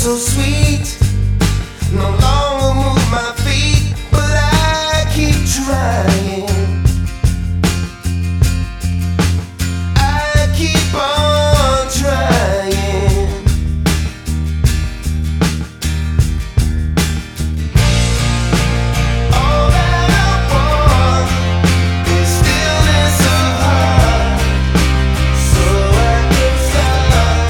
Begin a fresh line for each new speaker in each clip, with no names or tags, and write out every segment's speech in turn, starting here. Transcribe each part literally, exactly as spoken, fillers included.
so sweet. No longer move my feet, but I keep trying. I keep on trying. All that I want is stillness of heart, so I can start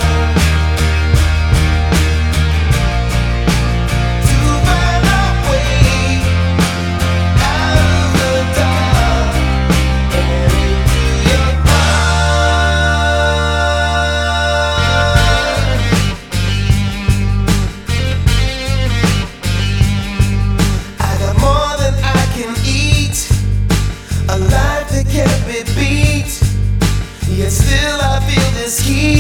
to find our way out of the dark and into your heart. I got more than I can eat, a life that can't be beat, yet still I feel this heat.